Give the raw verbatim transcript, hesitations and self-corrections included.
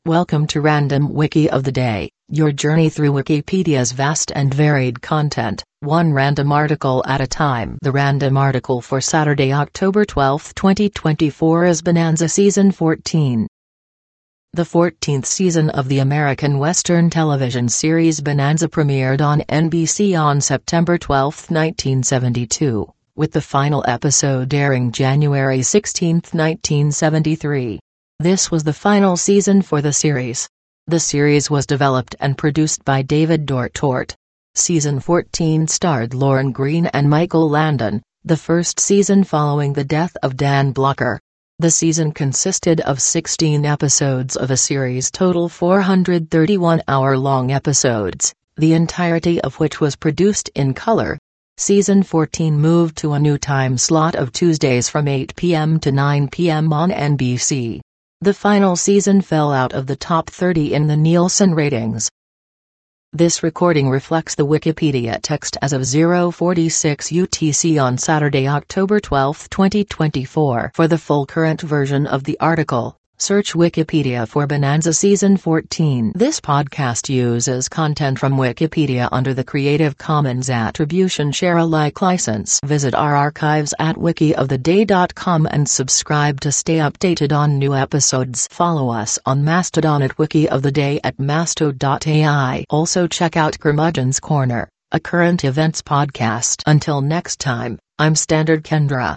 Welcome to Random Wiki of the Day, your journey through Wikipedia's vast and varied content, one random article at a time. The random article for Saturday, October twelfth, twenty twenty-four is Bonanza Season fourteen. The fourteenth season of the American Western television series Bonanza premiered on N B C on September twelfth, nineteen seventy-two, with the final episode airing January sixteenth, nineteen seventy-three. This was the final season for the series. The series was developed and produced by David Dortort. Season fourteen starred Lorne Greene and Michael Landon, the first season following the death of Dan Blocker. The season consisted of sixteen episodes of a series total four hundred thirty-one hour-long episodes, the entirety of which was produced in color. Season fourteen moved to a new time slot of Tuesdays from eight p m to nine p m on N B C. The final season fell out of the top thirty in the Nielsen ratings. This recording reflects the Wikipedia text as of zero forty-six U T C on Saturday, October twelfth, twenty twenty-four. For the full current version of the article, search Wikipedia for Bonanza Season fourteen. This podcast uses content from Wikipedia under the Creative Commons Attribution Share Alike license. Visit our archives at wiki of the day dot com and subscribe to stay updated on new episodes. Follow us on Mastodon at wikioftheday at masto dot A I. Also check out Curmudgeon's Corner, a current events podcast. Until next time, I'm Standard Kendra.